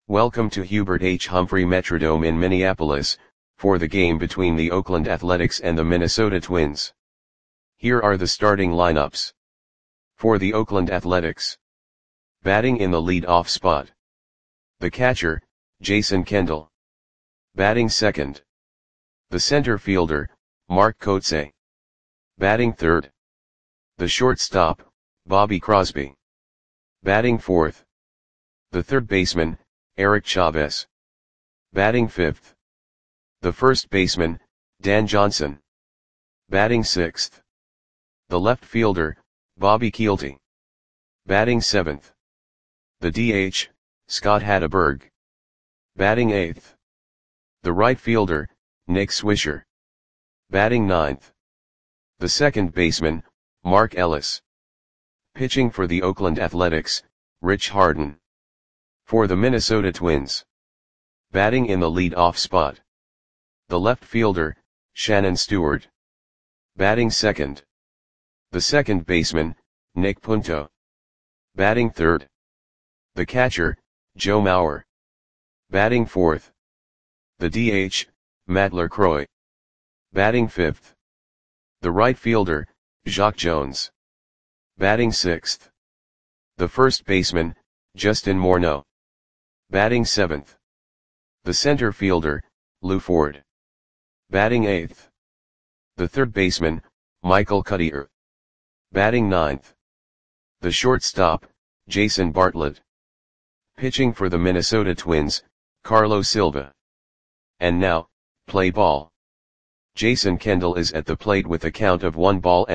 Welcome to Hubert H. Humphrey Metrodome in Minneapolis, for the game between the Oakland Athletics and the Minnesota Twins. Here are the starting lineups. For the Oakland Athletics. Batting in the lead-off spot. The catcher, Jason Kendall. Batting second. The center fielder, Mark Kotsay. Batting third. The shortstop, Bobby Crosby. Batting fourth. The third baseman, Eric Chavez. Batting fifth. The first baseman, Dan Johnson. Batting sixth. The left fielder, Bobby Kielty. Batting seventh. The DH, Scott Hatteberg. Batting eighth. The right fielder, Nick Swisher. Batting ninth. The second baseman, Mark Ellis. Pitching for the Oakland Athletics, Rich Harden. For the Minnesota Twins. Batting in the lead-off spot. The left fielder, Shannon Stewart. Batting second. The second baseman, Nick Punto. Batting third. The catcher, Joe Mauer. Batting fourth. The DH, Matt LaCroix. Batting fifth. The right fielder, Jacque Jones. Batting sixth. The first baseman, Justin Morneau. Batting seventh. The center fielder, Lou Ford. Batting eighth. The third baseman, Michael Cuddyer. Batting ninth. The shortstop, Jason Bartlett. Pitching for the Minnesota Twins, Carlos Silva. And now, play ball. Jason Kendall is at the plate with a count of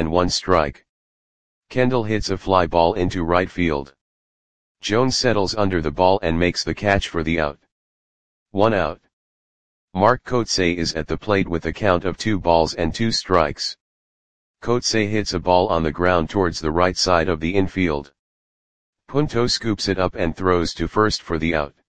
1-1 Kendall hits a fly ball into right field. Jones settles under the ball and makes the catch for the out. 1 out. Mark Kotsay is at the plate with a count of 2 balls and 2 strikes. Kotsay hits a ball on the ground towards the right side of the infield. Punto scoops it up and throws to first for the out.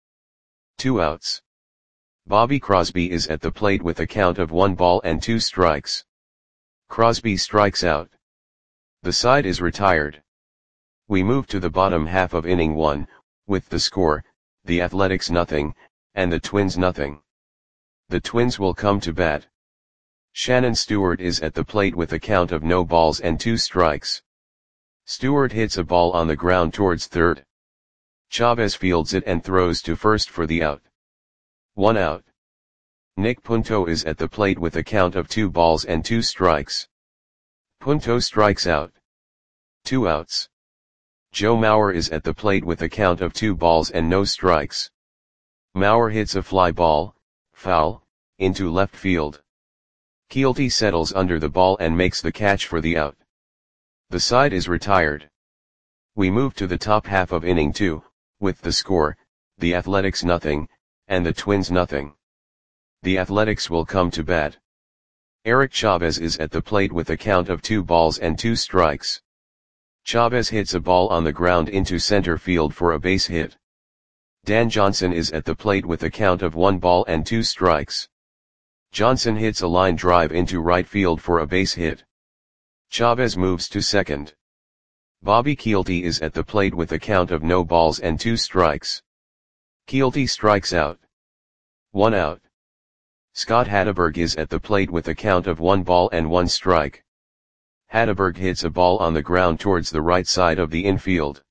2 outs. Bobby Crosby is at the plate with a count of 1 ball and 2 strikes. Crosby strikes out. The side is retired. We move to the bottom half of inning 1, with the score, the Athletics 0, and the Twins 0. The Twins will come to bat. Shannon Stewart is at the plate with a count of no balls and 2 strikes. Stewart hits a ball on the ground towards third. Chavez fields it and throws to first for the out. 1 out. Nick Punto is at the plate with a count of 2 balls and 2 strikes. Punto strikes out. 2 outs. Joe Mauer is at the plate with a count of 2 balls and no strikes. Mauer hits a fly ball, foul, into left field. Kielty settles under the ball and makes the catch for the out. The side is retired. We move to the top half of inning 2, with the score, the Athletics 0, and the Twins 0. The Athletics will come to bat. Eric Chavez is at the plate with a count of 2 balls and 2 strikes. Chavez hits a ball on the ground into center field for a base hit. Dan Johnson is at the plate with a count of 1 ball and 2 strikes. Johnson hits a line drive into right field for a base hit. Chavez moves to second. Bobby Kielty is at the plate with a count of no balls and 2 strikes. Kielty strikes out. 1 out. Scott Hatteberg is at the plate with a count of 1 ball and 1 strike. Hatteberg hits a ball on the ground towards the right side of the infield.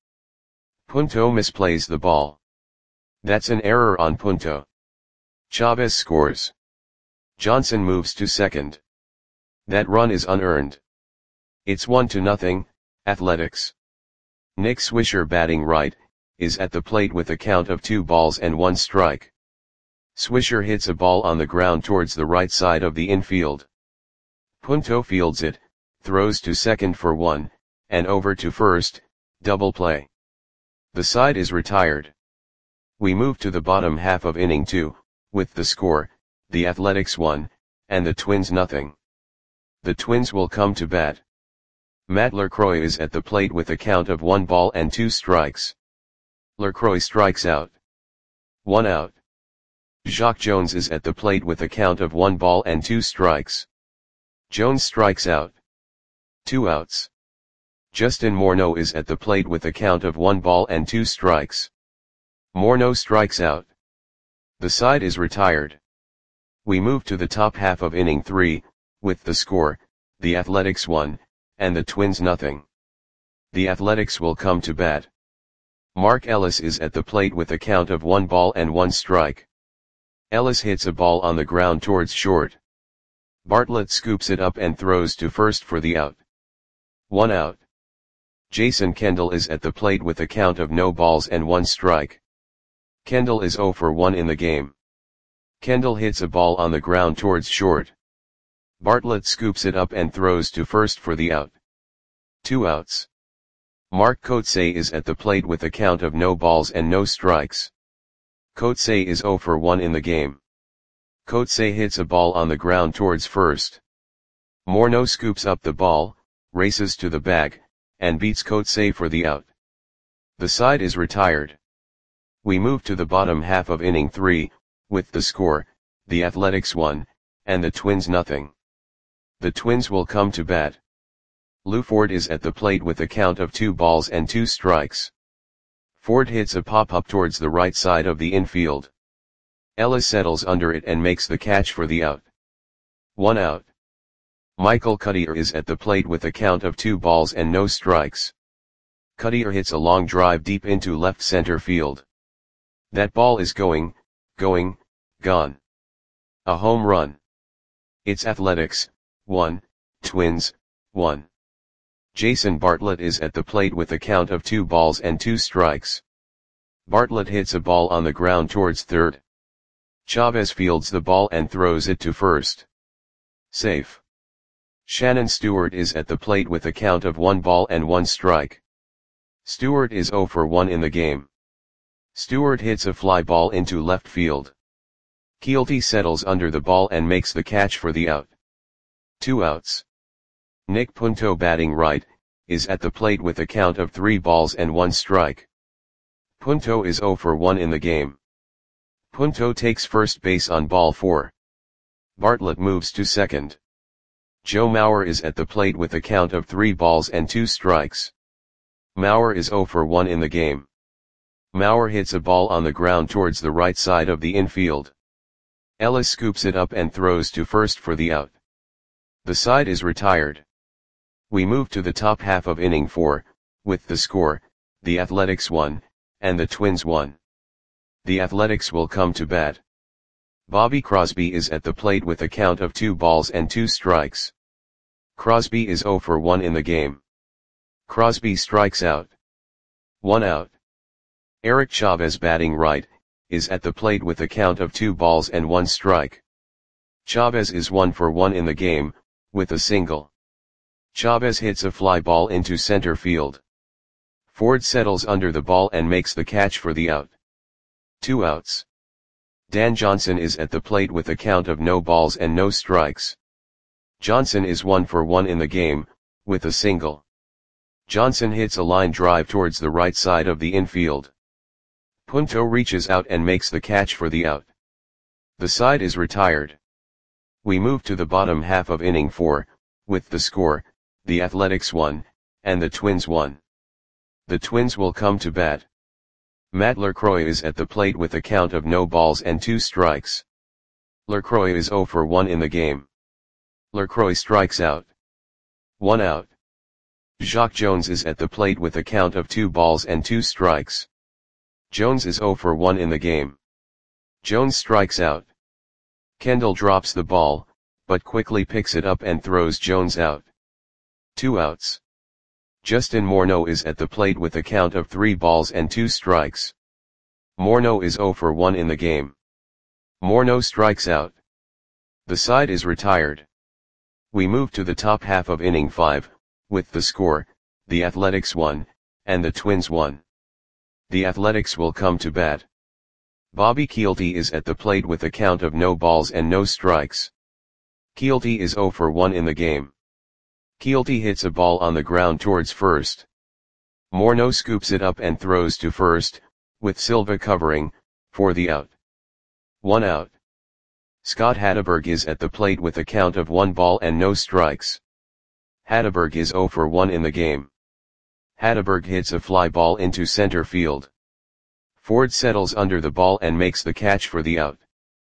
Punto misplays the ball. That's an error on Punto. Chavez scores. Johnson moves to second. That run is unearned. It's 1-0, Athletics. Nick Swisher, batting right, is at the plate with a count of 2 balls and 1 strike. Swisher hits a ball on the ground towards the right side of the infield. Punto fields it, throws to second for 1, and over to first, double play. The side is retired. We move to the bottom half of inning 2, with the score, the Athletics 1, and the Twins 0. The Twins will come to bat. Matt LaCroix is at the plate with a count of 1 ball and 2 strikes. LaCroix strikes out. 1 out. Jacque Jones is at the plate with a count of 1 ball and 2 strikes. Jones strikes out. 2 outs. Justin Morneau is at the plate with a count of 1 ball and 2 strikes. Morneau strikes out. The side is retired. We move to the top half of inning 3, with the score, the Athletics 1, and the Twins nothing. The Athletics will come to bat. Mark Ellis is at the plate with a count of 1 ball and 1 strike. Ellis hits a ball on the ground towards short. Bartlett scoops it up and throws to first for the out. 1 out. Jason Kendall is at the plate with a count of no balls and 1 strike. Kendall is 0 for 1 in the game. Kendall hits a ball on the ground towards short. Bartlett scoops it up and throws to first for the out. 2 outs. Mark Kotsay is at the plate with a count of no balls and no strikes. Kotsay is 0 for 1 in the game. Kotsay hits a ball on the ground towards first. Morneau scoops up the ball, races to the bag, and beats Kotsay for the out. The side is retired. We move to the bottom half of inning 3, with the score, the Athletics 1, and the Twins nothing. The Twins will come to bat. Lou Ford is at the plate with a count of 2 balls and 2 strikes. Ford hits a pop-up towards the right side of the infield. Ellis settles under it and makes the catch for the out. 1 out. Michael Cuddyer is at the plate with a count of 2 balls and no strikes. Cuddyer hits a long drive deep into left center field. That ball is gone. A home run. It's Athletics, 1, Twins, 1. Jason Bartlett is at the plate with a count of 2 balls and 2 strikes. Bartlett hits a ball on the ground towards third. Chavez fields the ball and throws it to first. Safe. Shannon Stewart is at the plate with a count of 1 ball and 1 strike. Stewart is 0 for 1 in the game. Stewart hits a fly ball into left field. Keelty settles under the ball and makes the catch for the out. 2 outs. Nick Punto, batting right, is at the plate with a count of 3 balls and 1 strike. Punto is 0 for 1 in the game. Punto takes first base on ball 4. Bartlett moves to second. Joe Mauer is at the plate with a count of 3 balls and 2 strikes. Mauer is 0 for 1 in the game. Mauer hits a ball on the ground towards the right side of the infield. Ellis scoops it up and throws to first for the out. The side is retired. We move to the top half of inning 4, with the score, the Athletics 1, and the Twins 1. The Athletics will come to bat. Bobby Crosby is at the plate with a count of 2 balls and 2 strikes. Crosby is 0 for 1 in the game. Crosby strikes out. 1 out. Eric Chavez, batting right, is at the plate with a count of 2 balls and 1 strike. Chavez is 1 for 1 in the game, with a single. Chavez hits a fly ball into center field. Ford settles under the ball and makes the catch for the out. 2 outs. Dan Johnson is at the plate with a count of no balls and no strikes. Johnson is 1 for 1 in the game, with a single. Johnson hits a line drive towards the right side of the infield. Punto reaches out and makes the catch for the out. The side is retired. We move to the bottom half of inning 4, with the score, the Athletics 1, and the Twins 1. The Twins will come to bat. Matt LaCroix is at the plate with a count of no balls and 2 strikes. LaCroix is 0 for 1 in the game. LaCroix strikes out. 1 out. Jacque Jones is at the plate with a count of 2 balls and 2 strikes. Jones is 0 for 1 in the game. Jones strikes out. Kendall drops the ball, but quickly picks it up and throws Jones out. 2 outs. Justin Morneau is at the plate with a count of 3 balls and 2 strikes. Morneau is 0 for 1 in the game. Morneau strikes out. The side is retired. We move to the top half of inning 5, with the score, the Athletics 1, and the Twins 1. The Athletics will come to bat. Bobby Keelty is at the plate with a count of no balls and no strikes. Keelty is 0 for 1 in the game. Keelty hits a ball on the ground towards first. Morneau scoops it up and throws to first, with Silva covering, for the out. 1 out. Scott Hatteberg is at the plate with a count of 1 ball and no strikes. Hatteberg is 0 for 1 in the game. Hatteberg hits a fly ball into center field. Ford settles under the ball and makes the catch for the out.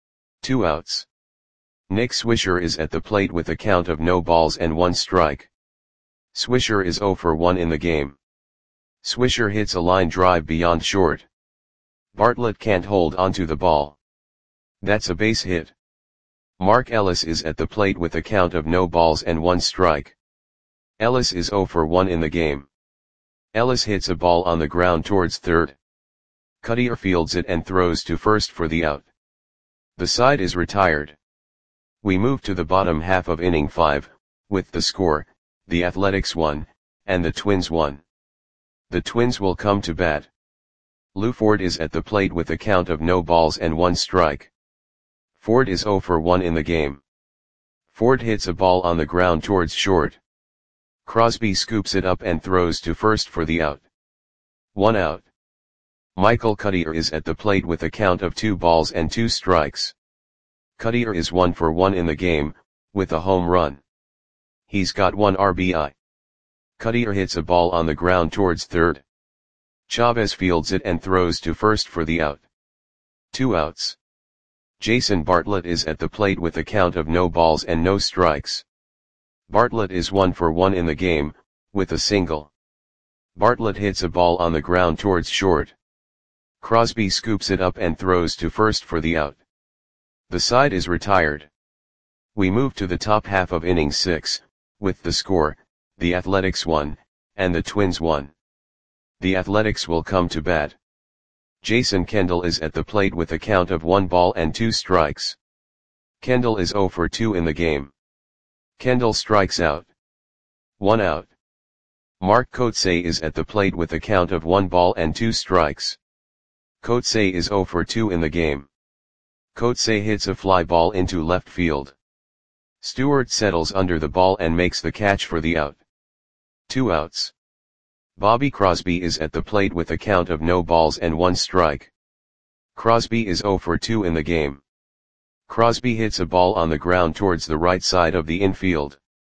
2 outs. Nick Swisher is at the plate with a count of no balls and 1 strike. Swisher is 0 for 1 in the game. Swisher hits a line drive beyond short. Bartlett can't hold onto the ball. That's a base hit. Mark Ellis is at the plate with a count of no balls and 1 strike. Ellis is 0 for 1 in the game. Ellis hits a ball on the ground towards third. Cuttier fields it and throws to first for the out. The side is retired. We move to the bottom half of inning 5, with the score, the Athletics 1, and the Twins 1. The Twins will come to bat. Lou Ford is at the plate with a count of no balls and 1 strike. Ford is 0 for 1 in the game. Ford hits a ball on the ground towards short. Crosby scoops it up and throws to first for the out. 1 out. Michael Cuttier is at the plate with a count of 2 balls and 2 strikes. Cuttier is 1 for 1 in the game, with a home run. He's got 1 RBI. Cuttier hits a ball on the ground towards third. Chavez fields it and throws to first for the out. 2 outs. Jason Bartlett is at the plate with a count of no balls and no strikes. Bartlett is 1 for 1 in the game, with a single. Bartlett hits a ball on the ground towards short. Crosby scoops it up and throws to first for the out. The side is retired. We move to the top half of inning 6, with the score, the Athletics 1, and the Twins 1. The Athletics will come to bat. Jason Kendall is at the plate with a count of 1 ball and 2 strikes. Kendall is 0 for 2 in the game. Kendall strikes out. 1 out. Mark Kotsay is at the plate with a count of 1 ball and 2 strikes. Kotsay is 0 for 2 in the game. Kotsay hits a fly ball into left field. Stewart settles under the ball and makes the catch for the out. 2 outs. Bobby Crosby is at the plate with a count of no balls and 1 strike. Crosby is 0 for 2 in the game. Crosby hits a ball on the ground towards the right side of the infield.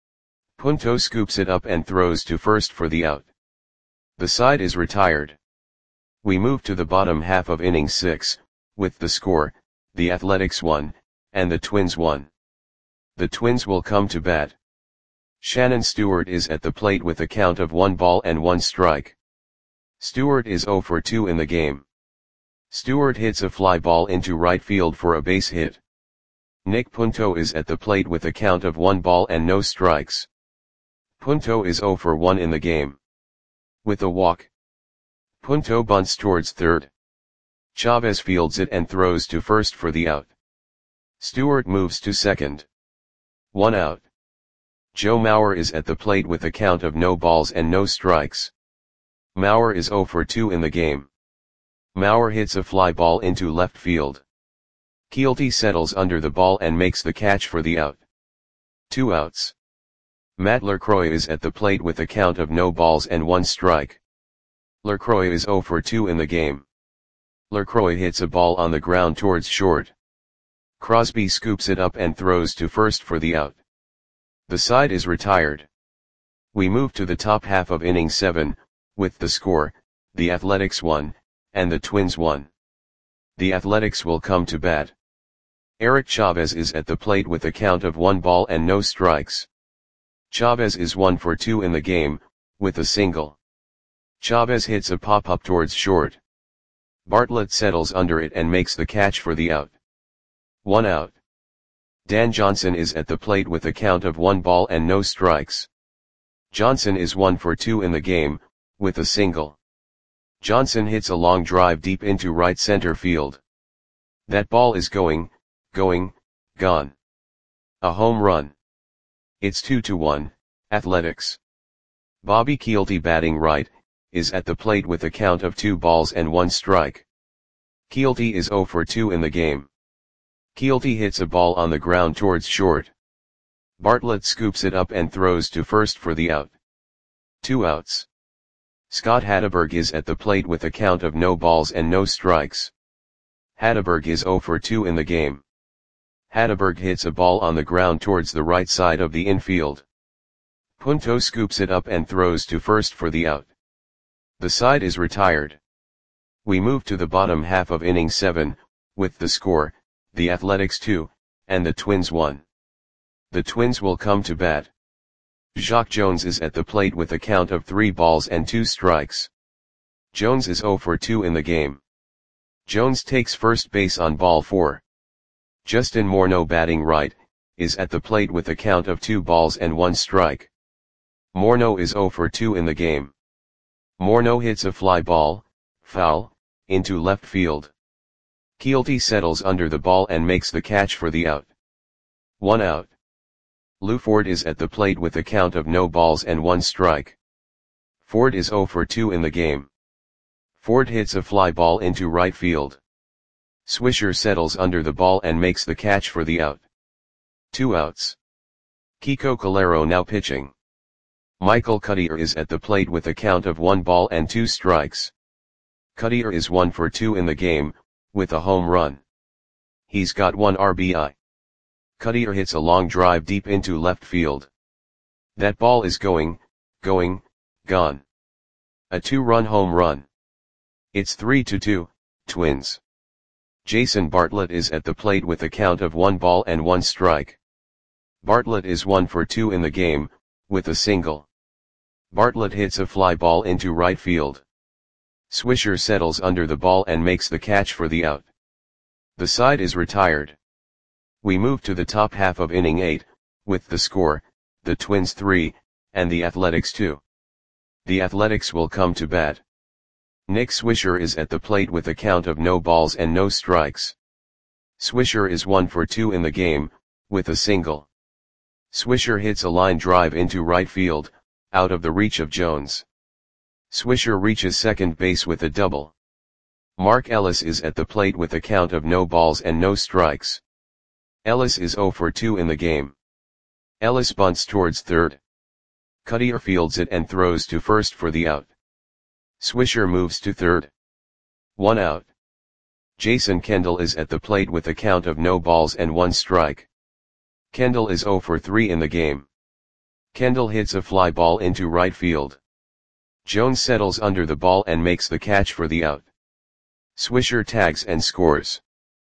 Punto scoops it up and throws to first for the out. The side is retired. We move to the bottom half of inning 6, with the score, the Athletics 1, and the Twins 1. The Twins will come to bat. Shannon Stewart is at the plate with a count of 1 ball and 1 strike. Stewart is 0 for 2 in the game. Stewart hits a fly ball into right field for a base hit. Nick Punto is at the plate with a count of 1 ball and no strikes. Punto is 0 for 1 in the game. With a walk. Punto bunts towards third. Chavez fields it and throws to first for the out. Stewart moves to second. 1 out. Joe Mauer is at the plate with a count of no balls and no strikes. Mauer is 0 for 2 in the game. Mauer hits a fly ball into left field. Keelty settles under the ball and makes the catch for the out. 2 outs. Matt LaCroix is at the plate with a count of no balls and 1 strike. LaCroix is 0 for 2 in the game. LaCroix hits a ball on the ground towards short. Crosby scoops it up and throws to first for the out. The side is retired. We move to the top half of inning 7, with the score, the Athletics 1, and the Twins 1. The Athletics will come to bat. Eric Chavez is at the plate with a count of 1 ball and no strikes. Chavez is 1 for 2 in the game, with a single. Chavez hits a pop-up towards short. Bartlett settles under it and makes the catch for the out. 1 out. Dan Johnson is at the plate with a count of 1 ball and no strikes. Johnson is 1 for 2 in the game, with a single. Johnson hits a long drive deep into right center field. That ball is gone. A home run. It's 2-1, Athletics. Bobby Keelty, batting right, is at the plate with a count of 2 balls and 1 strike. Keelty is 0 for 2 in the game. Keelty hits a ball on the ground towards short. Bartlett scoops it up and throws to first for the out. 2 outs. Scott Hatteberg is at the plate with a count of no balls and no strikes. Hatteberg is 0 for 2 in the game. Hatteberg hits a ball on the ground towards the right side of the infield. Punto scoops it up and throws to first for the out. The side is retired. We move to the bottom half of inning 7, with the score, the Athletics 2, and the Twins 1. The Twins will come to bat. Jacque Jones is at the plate with a count of 3 balls and 2 strikes. Jones is 0 for 2 in the game. Jones takes first base on ball 4. Justin Morneau, batting right, is at the plate with a count of 2 balls and 1 strike. Morneau is 0 for 2 in the game. Morneau hits a fly ball, foul, into left field. Keelty settles under the ball and makes the catch for the out. 1 out. Lew Ford is at the plate with a count of no balls and 1 strike. Ford is 0 for 2 in the game. Ford hits a fly ball into right field. Swisher settles under the ball and makes the catch for the out. 2 outs. Kiko Calero now pitching. Michael Cuddyer is at the plate with a count of 1 ball and 2 strikes. Cuddyer is 1 for 2 in the game, with a home run. He's got 1 RBI. Cuddyer hits a long drive deep into left field. That ball is gone. A 2-run home run. It's 3-2, Twins. Jason Bartlett is at the plate with a count of 1 ball and 1 strike. Bartlett is 1 for 2 in the game, with a single. Bartlett hits a fly ball into right field. Swisher settles under the ball and makes the catch for the out. The side is retired. We move to the top half of inning 8, with the score, the Twins 3, and the Athletics 2. The Athletics will come to bat. Nick Swisher is at the plate with a count of no balls and no strikes. Swisher is 1 for 2 in the game, with a single. Swisher hits a line drive into right field, out of the reach of Jones. Swisher reaches second base with a double. Mark Ellis is at the plate with a count of no balls and no strikes. Ellis is 0 for 2 in the game. Ellis bunts towards third. Cuddyer fields it and throws to first for the out. Swisher moves to third. 1 out. Jason Kendall is at the plate with a count of no balls and 1 strike. Kendall is 0 for 3 in the game. Kendall hits a fly ball into right field. Jones settles under the ball and makes the catch for the out. Swisher tags and scores.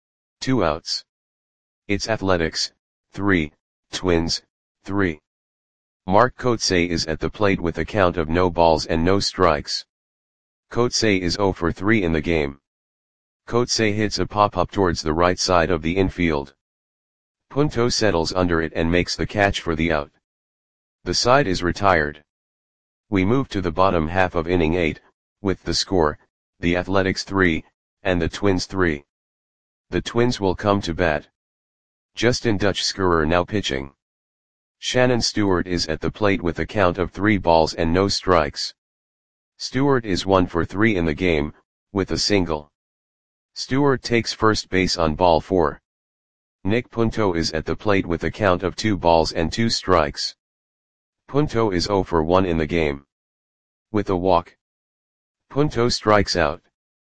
2 outs. It's Athletics 3, Twins 3. Mark Kotsay is at the plate with a count of no balls and no strikes. Kotsay is 0 for 3 in the game. Kotsay hits a pop-up towards the right side of the infield. Punto settles under it and makes the catch for the out. The side is retired. We move to the bottom half of inning 8, with the score, the Athletics 3, and the Twins 3. The Twins will come to bat. Justin Dutch Schurer now pitching. Shannon Stewart is at the plate with a count of 3 balls and no strikes. Stewart is 1 for 3 in the game, with a single. Stewart takes first base on ball 4. Nick Punto is at the plate with a count of 2 balls and 2 strikes. Punto is 0 for 1 in the game. With a walk. Punto strikes out.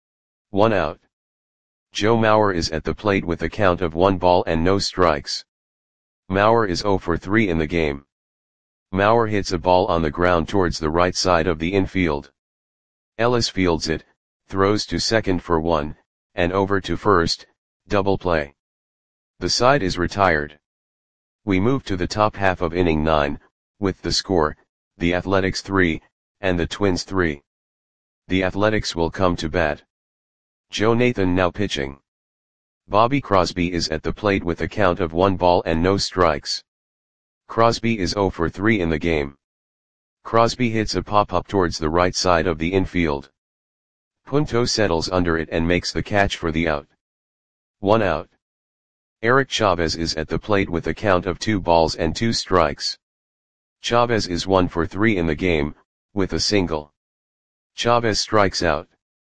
1 out. Joe Mauer is at the plate with a count of 1 ball and no strikes. Mauer is 0 for 3 in the game. Mauer hits a ball on the ground towards the right side of the infield. Ellis fields it, throws to second for 1, and over to first, double play. The side is retired. We move to the top half of inning 9, with the score, the Athletics 3, and the Twins 3. The Athletics will come to bat. Joe Nathan now pitching. Bobby Crosby is at the plate with a count of 1 ball and no strikes. Crosby is 0 for 3 in the game. Crosby hits a pop-up towards the right side of the infield. Punto settles under it and makes the catch for the out. 1 out. Eric Chavez is at the plate with a count of 2 balls and 2 strikes. Chavez is 1 for 3 in the game, with a single. Chavez strikes out.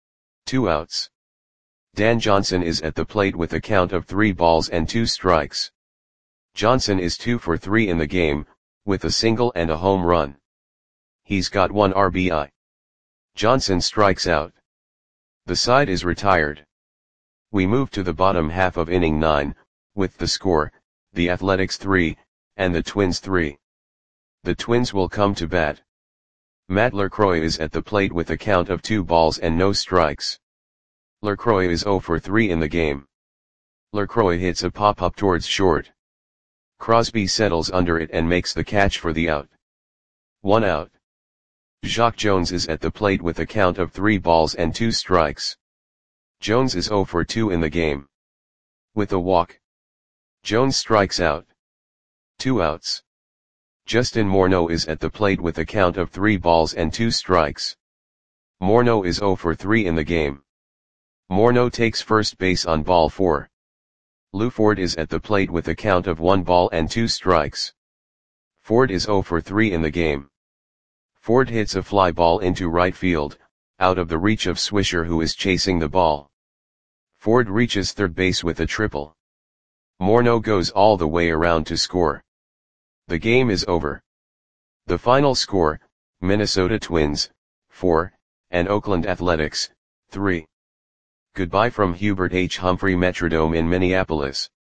2 outs. Dan Johnson is at the plate with a count of 3 balls and 2 strikes. Johnson is 2 for 3 in the game, with a single and a home run. He's got 1 RBI. Johnson strikes out. The side is retired. We move to the bottom half of inning 9, with the score, the Athletics 3, and the Twins 3. The Twins will come to bat. Matt LaCroix is at the plate with a count of 2 balls and no strikes. LaCroix is 0 for 3 in the game. LaCroix hits a pop-up towards short. Crosby settles under it and makes the catch for the out. 1 out. Jacque Jones is at the plate with a count of 3 balls and 2 strikes. Jones is 0 for 2 in the game. With a walk, Jones strikes out. 2 outs. Justin Morneau is at the plate with a count of 3 balls and 2 strikes. Morneau is 0 for 3 in the game. Morneau takes first base on ball 4. Lou Ford is at the plate with a count of 1 ball and 2 strikes. Ford is 0 for 3 in the game. Ford hits a fly ball into right field, out of the reach of Swisher, who is chasing the ball. Ford reaches third base with a triple. Morneau goes all the way around to score. The game is over. The final score, Minnesota Twins, 4, and Oakland Athletics, 3. Goodbye from Hubert H. Humphrey Metrodome in Minneapolis.